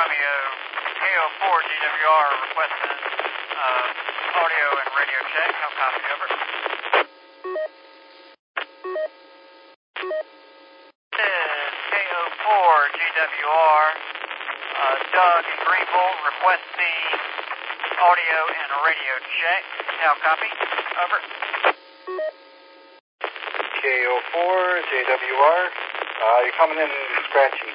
Romeo, KO4 GWR requesting audio and radio check. No copy, over. This is KO4 GWR, Doug in Greenville requesting audio and radio check. Now copy, over. KO4 JWR, you're coming in scratchy.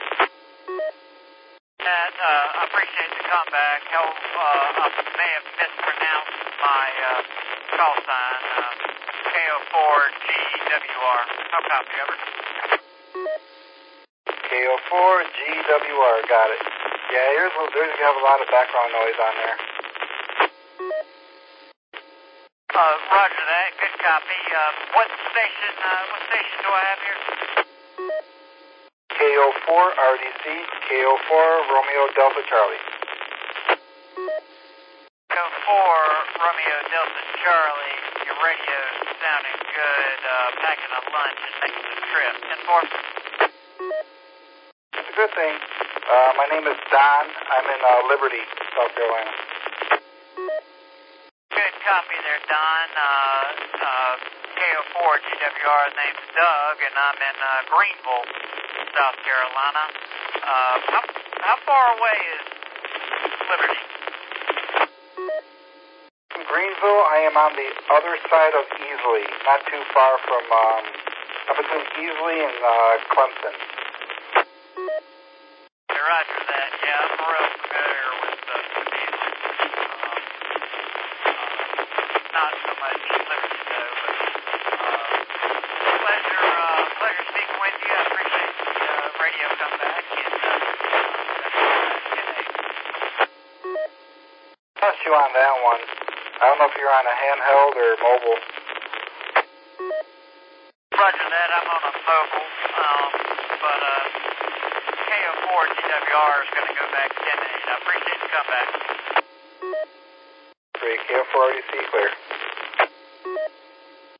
I appreciate the comeback. I may have mispronounced my call sign. KO4 GWR. No copy, over. KO4 GWR, got it. Yeah, there's going to have a lot of background noise on there. Roger that. Good copy. What station do I have here? KO4 RDC, KO4 Romeo Delta Charlie. KO4 Romeo Delta Charlie. Your radio's sounding good. Packing a lunch and making the trip. 10-4. It's a good thing. My name is Don. I'm in Liberty, South Carolina. Good copy there, Don. KO4 GWR, name's Doug, and I'm in Greenville, South Carolina. How far away is Liberty? From Greenville, I am on the other side of Easley, not too far from, I'm between Easley and Clemson. Roger that. Yeah, I'm real familiar with Easley. Not so much Liberty, though, but pleasure speaking with you. I appreciate the radio comeback. Trust you on that one. I don't know if you're on a handheld or mobile. Roger that. I'm on a mobile, but KO4 GWR is going to go back 10-8. I appreciate the comeback. Great, KO4 RDC clear.